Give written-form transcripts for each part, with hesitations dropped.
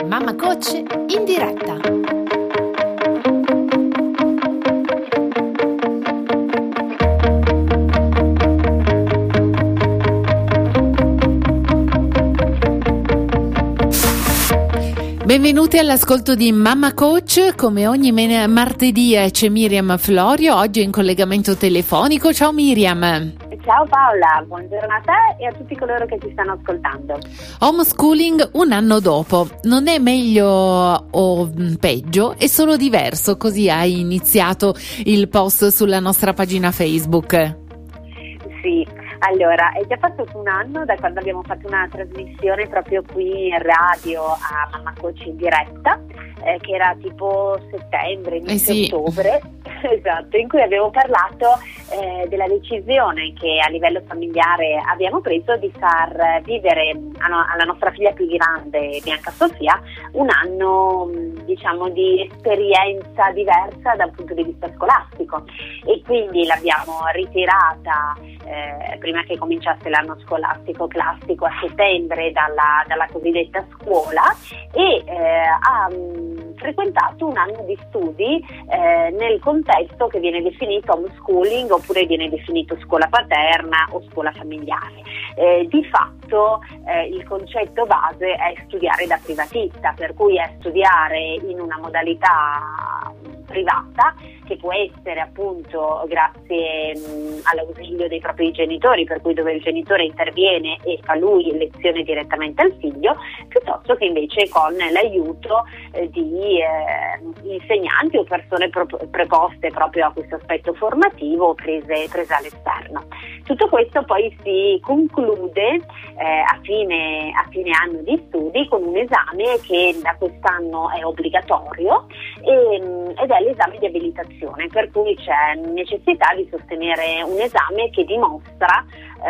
Mamma Coach in diretta. Benvenuti all'ascolto di Mamma Coach. Come ogni martedì c'è Miriam Florio, oggi in collegamento telefonico. Ciao Miriam. Ciao Paola, buongiorno a te e a tutti coloro che ci stanno ascoltando. Homeschooling un anno dopo, non è meglio o peggio, è solo diverso, così hai iniziato il post sulla nostra pagina Facebook. Sì, allora è già passato un anno da quando abbiamo fatto una trasmissione proprio qui in radio a Mamma Coach in diretta, che era tipo settembre, inizio ottobre, esatto, in cui abbiamo parlato della decisione che a livello familiare abbiamo preso di far vivere alla nostra figlia più grande, Bianca Sofia, un anno diciamo di esperienza diversa dal punto di vista scolastico, e quindi l'abbiamo ritirata prima che cominciasse l'anno scolastico classico a settembre dalla cosiddetta scuola, e ha frequentato un anno di studi nel contesto che viene definito homeschooling, oppure viene definito scuola paterna o scuola familiare. Di fatto il concetto base è studiare da privatista, per cui è studiare in una modalità privata, che può essere appunto grazie all'ausilio dei propri genitori, per cui dove il genitore interviene e fa lui lezione direttamente al figlio, piuttosto che invece con l'aiuto di insegnanti o persone preposte proprio a questo aspetto formativo, prese all'esterno. Tutto questo poi si conclude a fine anno di studi con un esame che da quest'anno è obbligatorio ed è l'esame di abilitazione, per cui c'è necessità di sostenere un esame che dimostra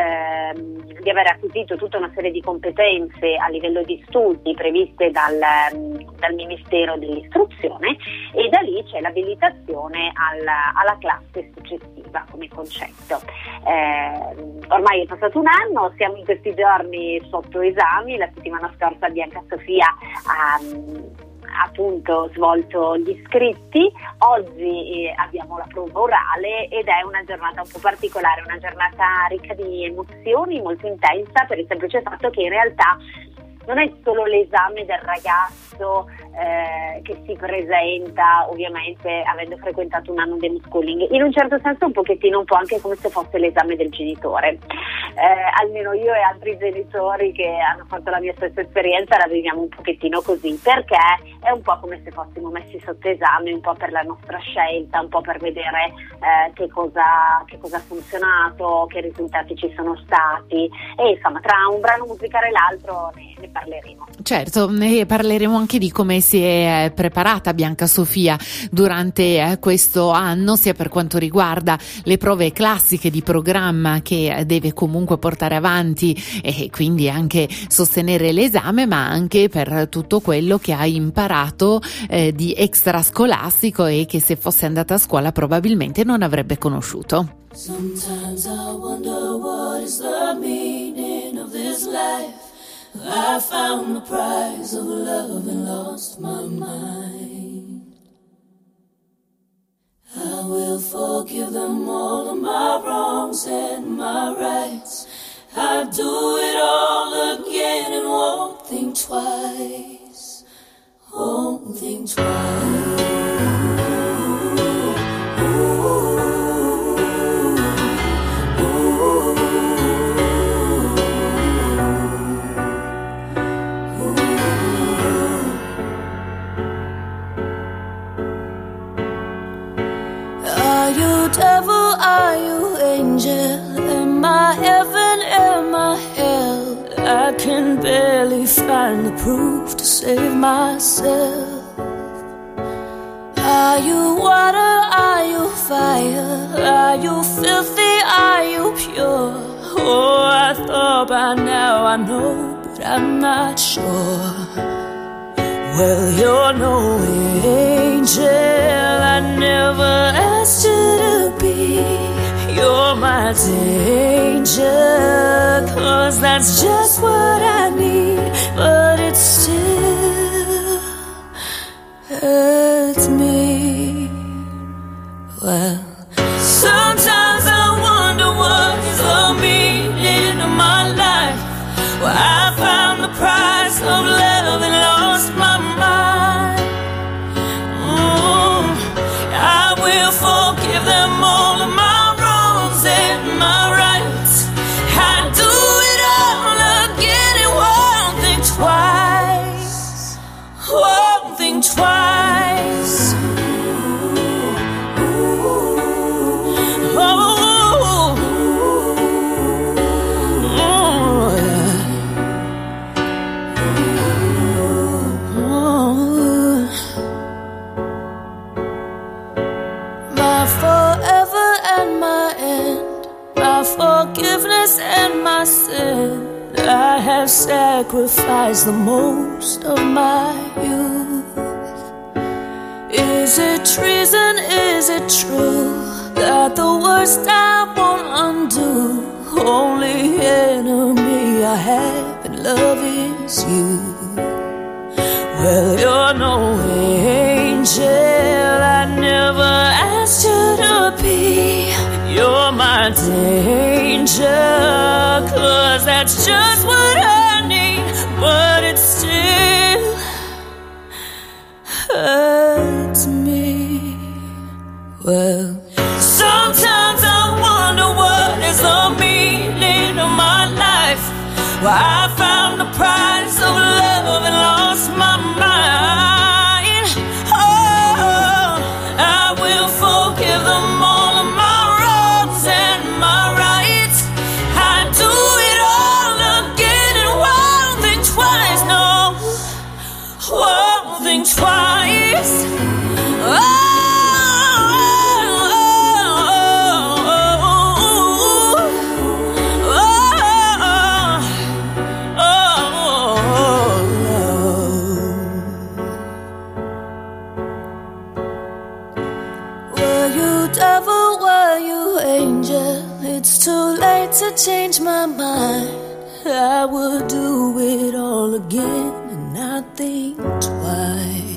di aver acquisito tutta una serie di competenze a livello di studi previste dal Ministero dell'Istruzione, e da lì c'è l'abilitazione alla classe successiva come concetto. Ormai è passato un anno, siamo in questi giorni sotto esami. La settimana scorsa Bianca Sofia ha appunto svolto gli iscritti, oggi abbiamo la prova orale ed è una giornata un po' particolare, una giornata ricca di emozioni, molto intensa, per il semplice fatto che in realtà non è solo l'esame del ragazzo che si presenta, ovviamente avendo frequentato un anno di homeschooling, in un certo senso un pochettino un po' anche come se fosse l'esame del genitore. Almeno io e altri genitori che hanno fatto la mia stessa esperienza la viviamo un pochettino così, perché è un po' come se fossimo messi sotto esame, un po' per la nostra scelta, un po' per vedere che cosa ha funzionato, che risultati ci sono stati, e insomma tra un brano musicale e l'altro ne parleremo. Certo, ne parleremo anche di come si è preparata Bianca Sofia durante questo anno, sia per quanto riguarda le prove classiche di programma che deve comunque portare avanti e quindi anche sostenere l'esame, ma anche per tutto quello che ha imparato di extrascolastico e che se fosse andata a scuola probabilmente non avrebbe conosciuto. Sometimes I wonder what is the meaning of this life. I found the prize of love and lost my mind. I will forgive them all of my wrongs and my rights. I'd do it all again and won't think twice. Won't think twice. Devil, are you angel? Am I heaven? Am I hell? I can barely find the proof to save myself. Are you water? Are you fire? Are you filthy? Are you pure? Oh, I thought by now I know, but I'm not sure. Well, you're no angel, I never asked you to be. You're my danger, 'cause that's just what I need. But it's still price of love and lost my mind. I will forgive them all of my wrongs and my rights. I do it all again and won't think twice. Won't think twice. Forgiveness and my sin, I have sacrificed the most of my youth. Is it treason, is it true, that the worst I won't undo? Only enemy I have in love is you. Well, you're no angel, I never asked you to be. You're my danger, 'cause that's just what I need. But it still hurts me. Well, sometimes I wonder what is the meaning of my life. Well, I found the price of love and lost my mind. Oh, I will forgive them all of my wrongs and my rights. I do it all again and won't think twice, no, won't think twice. It's too late to change my mind. I would do it all again and not think twice.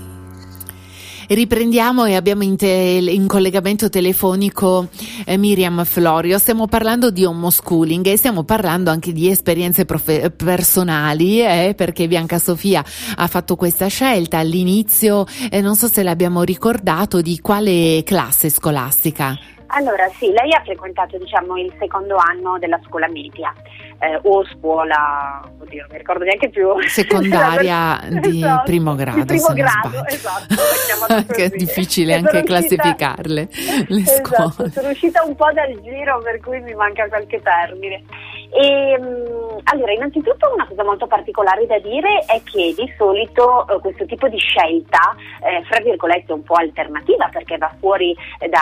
Riprendiamo e abbiamo in collegamento telefonico Miriam Florio. Stiamo parlando di homeschooling e stiamo parlando anche di esperienze personali, perché Bianca Sofia ha fatto questa scelta all'inizio, non so se l'abbiamo ricordato, di quale classe scolastica? Allora sì, lei ha frequentato il secondo anno della scuola media o scuola, oddio non mi ricordo neanche più, secondaria di esatto, primo grado, di primo se non grado, sbaglio. Esatto, che è difficile anche classificarle le esatto, scuole. Sono uscita un po' dal giro, per cui mi manca qualche termine. E allora, innanzitutto una cosa molto particolare da dire è che di solito questo tipo di scelta, fra virgolette un po' alternativa, perché va fuori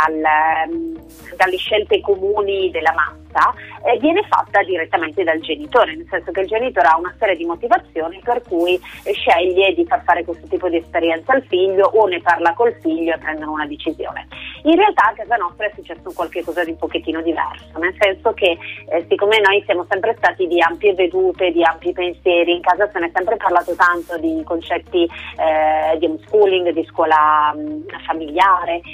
dalle scelte comuni della massa, viene fatta direttamente dal genitore, nel senso che il genitore ha una serie di motivazioni per cui sceglie di far fare questo tipo di esperienza al figlio o ne parla col figlio e prendono una decisione. In realtà a casa nostra è successo qualcosa di un pochettino diverso, nel senso che siccome noi siamo sempre stati di ampie vedute, di ampi pensieri, in casa se ne è sempre parlato tanto di concetti di homeschooling, di scuola familiare,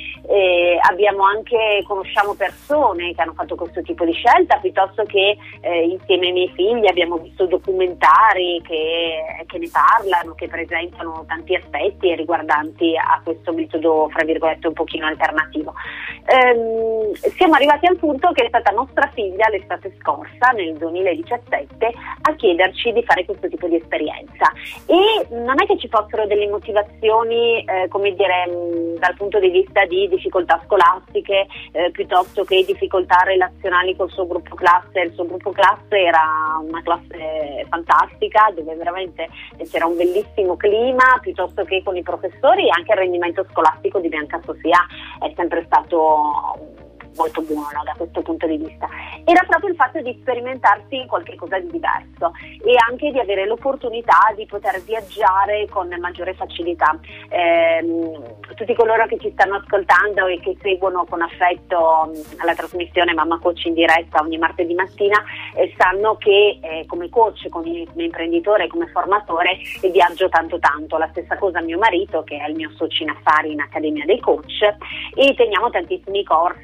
conosciamo persone che hanno fatto questo tipo di scelta, piuttosto che insieme ai miei figli abbiamo visto documentari che ne parlano, che presentano tanti aspetti riguardanti a questo metodo, fra virgolette, un pochino alternativo. Siamo arrivati al punto che è stata nostra figlia l'estate scorsa, nel 2017, a chiederci di fare questo tipo di esperienza, e non è che ci fossero delle motivazioni dal punto di vista di difficoltà scolastiche, piuttosto che difficoltà relazionali col suo gruppo classe. Il suo gruppo classe era una classe fantastica, dove veramente c'era un bellissimo clima, piuttosto che con i professori. Anche il rendimento scolastico di Bianca Sofia è sempre stato molto buono da questo punto di vista. Era proprio il fatto di sperimentarsi in qualche cosa di diverso e anche di avere l'opportunità di poter viaggiare con maggiore facilità. Tutti coloro che ci stanno ascoltando e che seguono con affetto la trasmissione Mamma Coach in diretta ogni martedì mattina sanno che come coach, come imprenditore, come formatore viaggio tanto. La stessa cosa mio marito, che è il mio socio in affari in Accademia dei Coach, e teniamo tantissimi corsi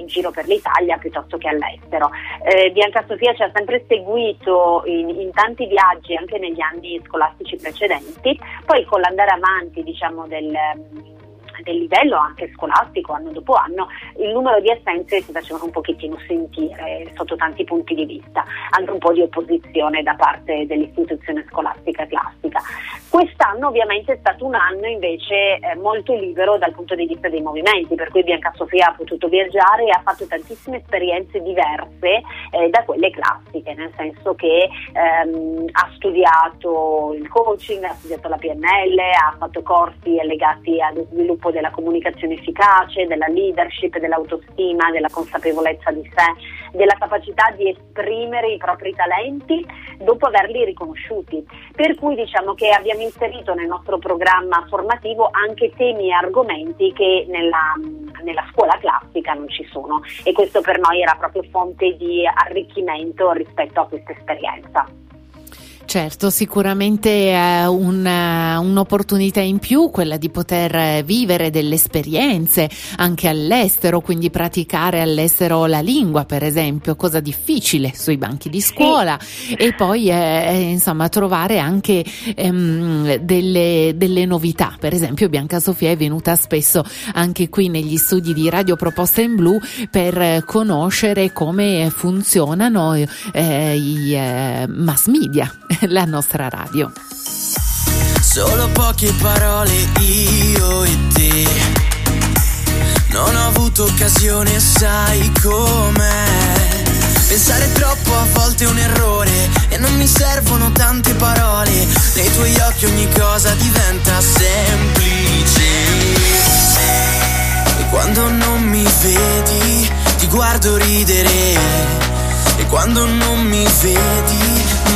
in giro per l'Italia piuttosto che all'estero. Bianca Sofia ci ha sempre seguito in tanti viaggi anche negli anni scolastici precedenti, poi con l'andare avanti diciamo del livello anche scolastico anno dopo anno il numero di assenze si facevano un pochettino sentire sotto tanti punti di vista, anche un po' di opposizione da parte dell'istituzione scolastica classica. Quest'anno ovviamente è stato un anno invece molto libero dal punto di vista dei movimenti, per cui Bianca Sofia ha potuto viaggiare e ha fatto tantissime esperienze diverse da quelle classiche, nel senso che ha studiato il coaching, ha studiato la PNL, ha fatto corsi legati allo sviluppo della comunicazione efficace, della leadership, dell'autostima, della consapevolezza di sé, della capacità di esprimere i propri talenti dopo averli riconosciuti. Per cui diciamo che abbiamo inserito nel nostro programma formativo anche temi e argomenti che nella scuola classica non ci sono, e questo per noi era proprio fonte di arricchimento rispetto a questa esperienza. Certo, sicuramente è un'opportunità in più quella di poter vivere delle esperienze anche all'estero, quindi praticare all'estero la lingua, per esempio, cosa difficile sui banchi di scuola, e poi insomma trovare anche delle novità. Per esempio Bianca Sofia è venuta spesso anche qui negli studi di Radio Proposta in Blu per conoscere come funzionano i mass media, la nostra radio. Solo poche parole io e te, non ho avuto occasione, sai com'è. Pensare troppo a volte è un errore e non mi servono tante parole. Nei tuoi occhi ogni cosa diventa semplice. E quando non mi vedi ti guardo ridere, e quando non mi vedi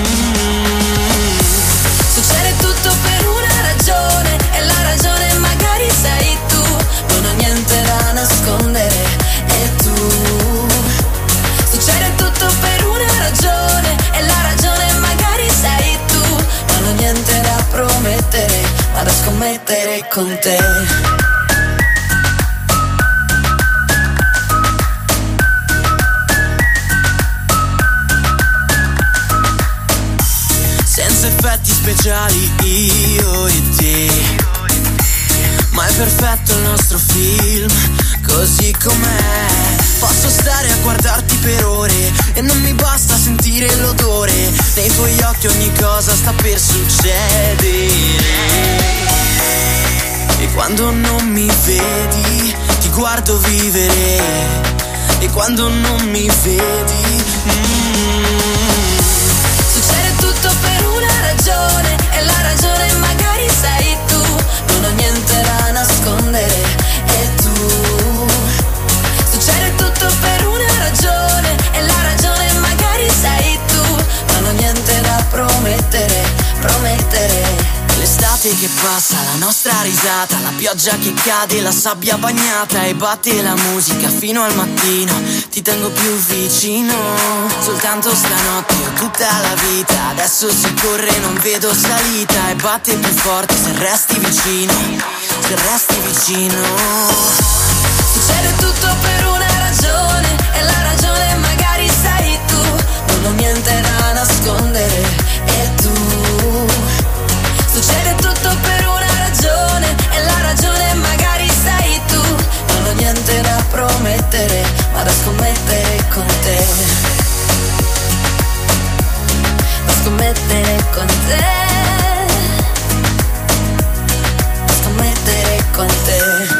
succede tutto per una ragione, e la ragione magari sei tu. Non ho niente da nascondere, e tu. Succede tutto per una ragione, e la ragione magari sei tu. Non ho niente da promettere, ma da scommettere con te. Effetti speciali io e te, ma è perfetto il nostro film così com'è. Posso stare a guardarti per ore e non mi basta sentire l'odore. Nei tuoi occhi ogni cosa sta per succedere. E quando non mi vedi ti guardo vivere, e quando non mi vedi succede tutto per una ragione, e la ragione magari sei tu. Non ho niente da nascondere, e tu. Succede tutto per una ragione, e la ragione magari sei tu. Non ho niente da promettere, promettere. L'estate che passa, la nostra risata, la pioggia che cade, la sabbia bagnata, e batte la musica fino al mattino. Ti tengo più vicino, soltanto stanotte o tutta la vita. Adesso si corre, non vedo salita, e batte più forte se resti vicino, se resti vicino. Succede tutto per una ragione, e la ragione magari sei tu. Non ho niente da nascondere, e tu. Succede tutto per una ragione, e la ragione magari sei tu. Non ho niente da promettere, ma da scommettere con te. Da scommettere con te. Da scommettere con te.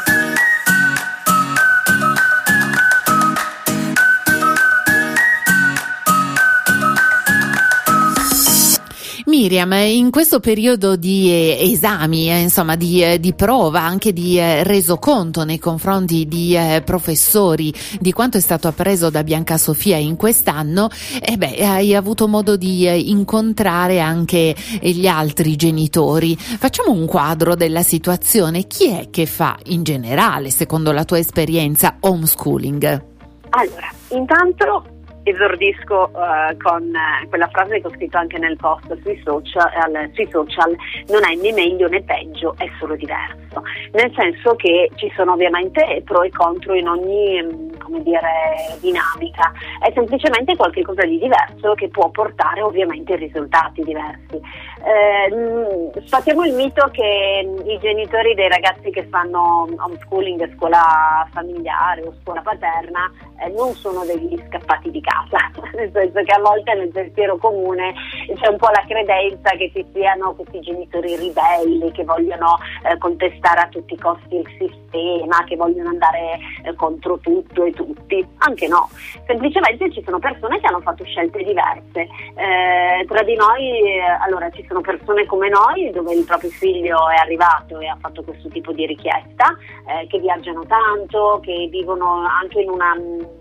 Miriam, in questo periodo di esami, insomma di prova, anche di resoconto nei confronti di professori di quanto è stato appreso da Bianca Sofia in quest'anno, hai avuto modo di incontrare anche gli altri genitori. Facciamo un quadro della situazione. Chi è che fa in generale, secondo la tua esperienza, homeschooling? Allora, intanto esordisco con quella frase che ho scritto anche nel post sui social: non è né meglio né peggio, è solo diverso, nel senso che ci sono ovviamente pro e contro in ogni come dire, dinamica, è semplicemente qualcosa di diverso che può portare ovviamente risultati diversi. Sfatiamo il mito che i genitori dei ragazzi che fanno homeschooling, scuola familiare o scuola paterna, non sono degli scappati di casa, nel senso che a volte nel pensiero comune c'è un po' la credenza che ci siano questi genitori ribelli che vogliono contestare a tutti i costi il sistema, che vogliono andare contro tutto e tutti. Anche no, semplicemente ci sono persone che hanno fatto scelte diverse. Tra di noi, allora, ci sono persone come noi dove il proprio figlio è arrivato e ha fatto questo tipo di richiesta, che viaggiano tanto, che vivono anche in una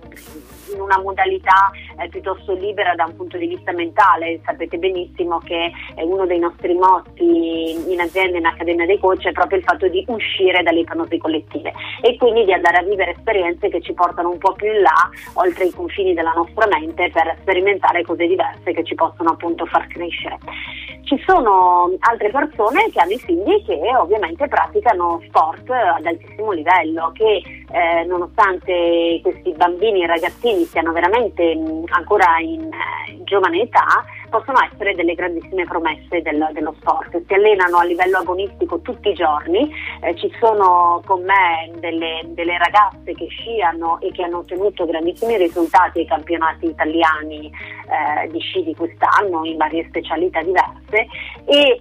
modalità piuttosto libera da un punto di vista mentale. Sapete benissimo che uno dei nostri motti in azienda, in Accademia dei Coach, è proprio il fatto di uscire dalle ipnosi collettive e quindi di andare a vivere esperienze che ci portano un po' più in là, oltre i confini della nostra mente, per sperimentare cose diverse che ci possono appunto far crescere. Ci sono altre persone che hanno i figli che ovviamente praticano sport ad altissimo livello, che nonostante questi bambini e ragazzini siano veramente ancora in giovane età, possono essere delle grandissime promesse dello sport. Si allenano a livello agonistico tutti i giorni, ci sono con me delle ragazze che sciano e che hanno ottenuto grandissimi risultati ai campionati italiani di sci di quest'anno in varie specialità diverse, e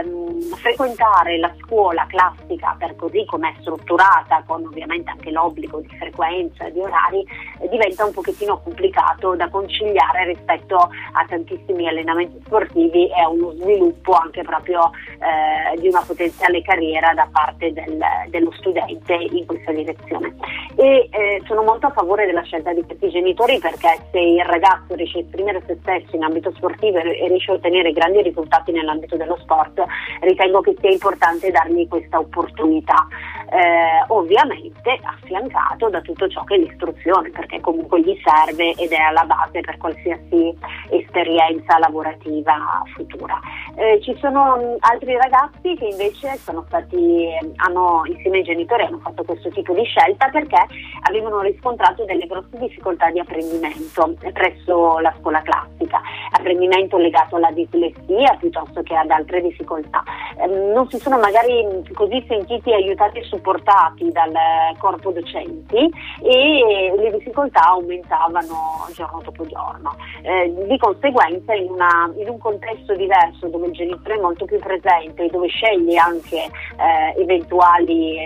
frequentare la scuola classica per così come è strutturata, con ovviamente anche l'obbligo di frequenza e di orari, diventa un pochettino complicato da conciliare rispetto a tantissimi allenamenti sportivi e a uno sviluppo anche proprio di una potenziale carriera da parte dello studente in questa direzione. E sono molto a favore della scelta di questi genitori, perché se il ragazzo riesce a esprimere se stesso in ambito sportivo e riesce a ottenere grandi risultati nell'ambito dello sport, ritengo che sia importante dargli questa opportunità, ovviamente affiancato da tutto ciò che è l'istruzione, perché comunque gli serve ed è alla base per qualsiasi esperienza lavorativa futura. Ci sono altri ragazzi che invece insieme ai genitori hanno fatto questo tipo di scelta perché avevano riscontrato delle grosse difficoltà di apprendimento presso la scuola classica, apprendimento legato alla dislessia piuttosto che ad altre difficoltà. Non si sono magari così sentiti aiutati e supportati dal corpo docenti e le difficoltà aumentavano giorno dopo giorno. Di conseguenza in un contesto diverso, dove il genitore è molto più presente e dove sceglie anche eventuali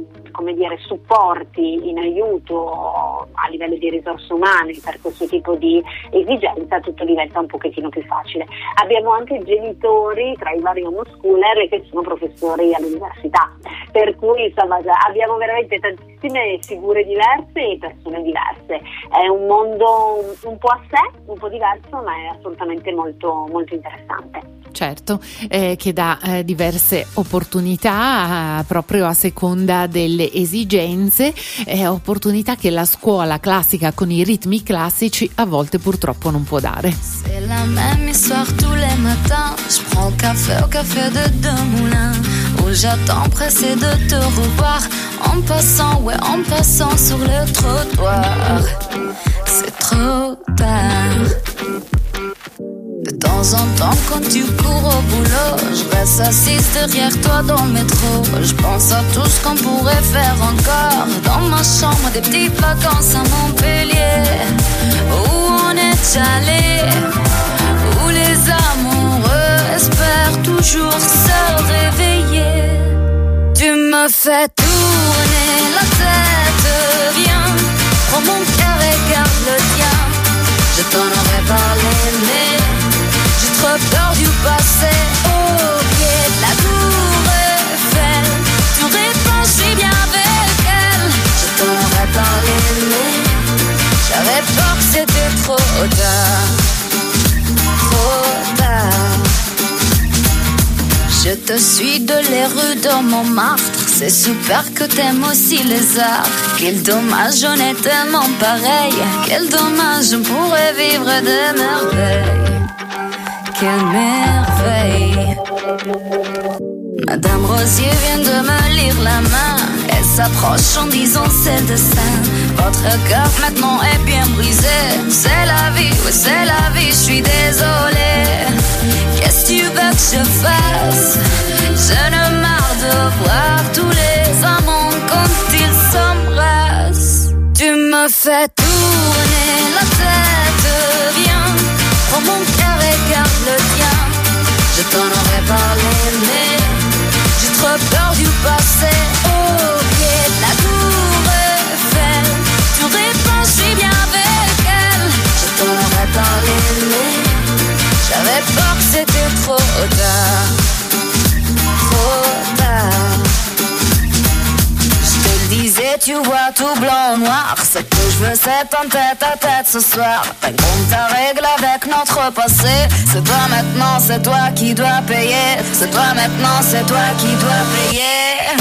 supporti in aiuto a livello di risorse umane per questo tipo di esigenza, tutto diventa un pochettino più facile. Abbiamo anche genitori tra i vari homeschooler che sono professori all'università, per cui insomma abbiamo veramente tantissime figure diverse e persone diverse. È un mondo un po' a sé, un po' diverso, ma è assolutamente molto, molto interessante. Certo, che dà diverse opportunità proprio a seconda delle esigenze, opportunità che la scuola classica con i ritmi classici a volte purtroppo non può dare. C'est la même histoire tous les matins. Je prends le café au café de Demoulins, où j'attends pressé de te revoir. En passant sur le trottoir. C'est trop tard. De temps en temps quand tu cours au boulot, je reste assise derrière toi dans le métro. Je pense à tout ce qu'on pourrait faire encore. Dans ma chambre, des petites vacances à Montpellier, où on est allé, où les amoureux espèrent toujours se réveiller. Tu me fais tourner la tête, viens, prends mon cœur et garde le tien. Je t'en aurais parlé, mais j'ai trop peur du passé. Au pied de la tour Eiffel, tu réponds, je suis bien avec elle. Je t'en aurais parlé, mais j'avais peur que c'était trop tard. Trop tard. Je te suis de les rues de Montmartre. C'est super que t'aimes aussi les arts. Quel dommage, on est tellement pareil. Quel dommage, on pourrait vivre de merveilles. Quelle merveille. Madame Rosier vient de me lire la main. Elle s'approche en disant c'est le destin. Votre cœur maintenant est bien brisé. C'est la vie, oui c'est la vie, je suis désolée. Qu'est-ce que tu veux que je fasse? Je ne marre de voir tous les amants quand ils s'embrassent. Tu me fais tourner la tête, viens, prends mon cœur et garde le tien. Je t'en aurais parlé mais j'ai trop peur du passé. Au pied de la tour Eiffel, tu réponds, je suis bien avec elle. Je t'en aurais parlé mais j'avais peur que c'était trop tard. Trop tard. Je te le disais, tu vois tout blanc noir. Ce que je veux c'est un tête à tête ce soir. T'as compte ta règle avec notre passé. C'est toi maintenant, c'est toi qui dois payer. C'est toi maintenant, c'est toi qui dois payer.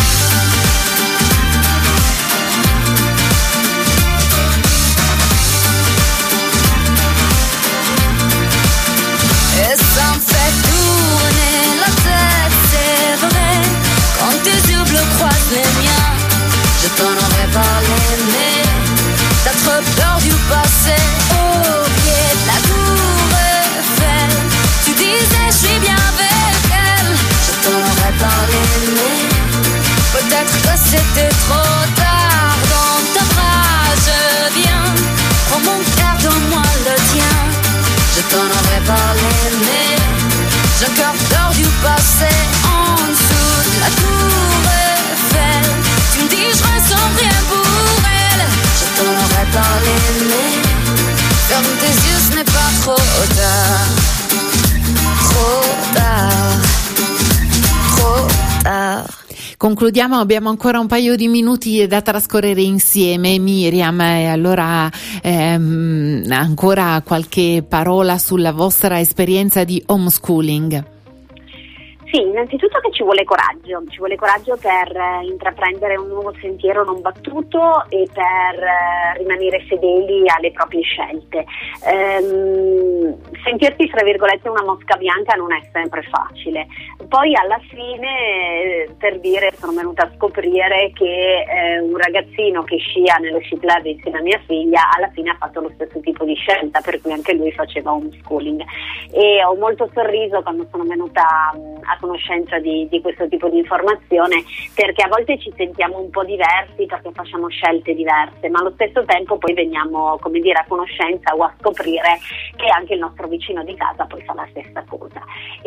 Et ça me fait tourner la tête, c'est vrai. Quand tes yeux bleus croisent les miens, je t'en aurais parlé mais t'as trop peur du passé. Au pied de la tour Eiffel, tu disais je suis bien avec elle. Je t'en aurais parlé mais peut-être que c'était trop tard. Dans ta bras je viens, prends mon cœur, donne-moi le tien. Je t'en aurais parlé mais j'ai encore peur du passé. En dessous de la tour Eiffel, tu me dis je ressens rien pour elle. Je t'en aurais parlé mais ferme tes yeux, ce n'est pas trop tard. Trop tard. Trop tard. Concludiamo, abbiamo ancora un paio di minuti da trascorrere insieme, Miriam, e allora ancora qualche parola sulla vostra esperienza di homeschooling. Sì, innanzitutto che ci vuole coraggio per intraprendere un nuovo sentiero non battuto e per rimanere fedeli alle proprie scelte. Sentirsi, tra virgolette, una mosca bianca non è sempre facile. Poi alla fine, per dire, sono venuta a scoprire che un ragazzino che scia nello sci club insieme a mia figlia alla fine ha fatto lo stesso tipo di scelta, per cui anche lui faceva homeschooling. E ho molto sorriso quando sono venuta a conoscenza di questo tipo di informazione, perché a volte ci sentiamo un po' diversi perché facciamo scelte diverse, ma allo stesso tempo poi veniamo, come dire, a conoscenza o a scoprire che anche il nostro vicino di casa poi fa la stessa cosa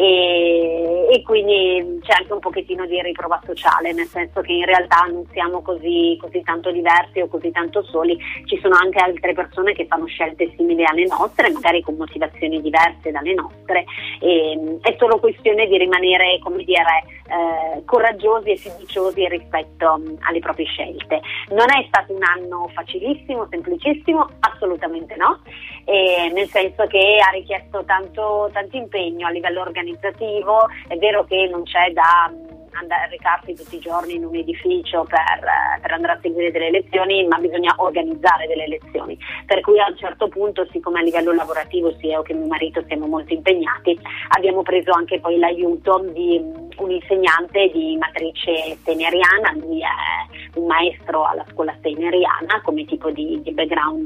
e quindi c'è anche un pochettino di riprova sociale, nel senso che in realtà non siamo così tanto diversi o così tanto soli, ci sono anche altre persone che fanno scelte simili alle nostre, magari con motivazioni diverse dalle nostre, e è solo questione di rimanere, come dire, coraggiosi e fiduciosi rispetto alle proprie scelte. Non è stato un anno facilissimo, semplicissimo, assolutamente no, nel senso che ha richiesto tanto impegno a livello organizzativo. È vero che non c'è da andare a recarsi tutti i giorni in un edificio per andare a seguire delle lezioni, ma bisogna organizzare delle lezioni, per cui a un certo punto, siccome a livello lavorativo sia io che mio marito siamo molto impegnati, abbiamo preso anche poi l'aiuto di un insegnante di matrice steineriana. Lui è un maestro alla scuola steineriana come tipo di background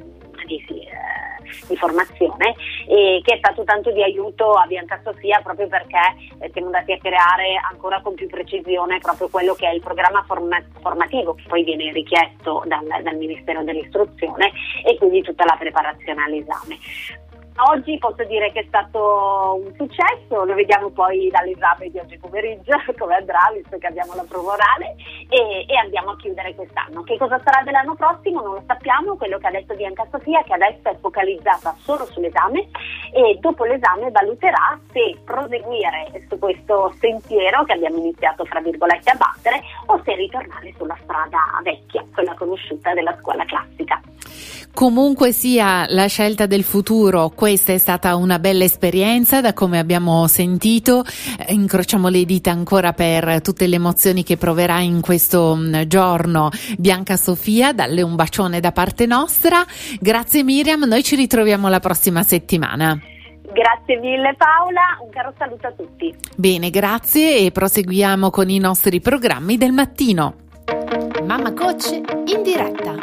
di formazione, e che è stato tanto di aiuto a Bianca Sofia, proprio perché siamo andati a creare ancora con più precisione proprio quello che è il programma formativo che poi viene richiesto dal Ministero dell'Istruzione, e quindi tutta la preparazione all'esame. Oggi posso dire che è stato un successo, lo vediamo poi dall'esame di oggi pomeriggio come andrà, visto che abbiamo la prova orale, e andiamo a chiudere quest'anno. Che cosa sarà dell'anno prossimo non lo sappiamo. Quello che ha detto Bianca Sofia è che adesso è focalizzata solo sull'esame, e dopo l'esame valuterà se proseguire su questo sentiero che abbiamo iniziato, fra virgolette, a battere, o se ritornare sulla strada vecchia, quella conosciuta della scuola classica. Comunque sia la scelta del futuro, questa è stata una bella esperienza, da come abbiamo sentito. Incrociamo le dita ancora per tutte le emozioni che proverà in questo giorno Bianca Sofia. Dalle un bacione da parte nostra. Grazie Miriam, noi ci ritroviamo la prossima settimana. Grazie mille Paola, un caro saluto a tutti. Bene, grazie e proseguiamo con i nostri programmi del mattino. Mamma Coach in diretta.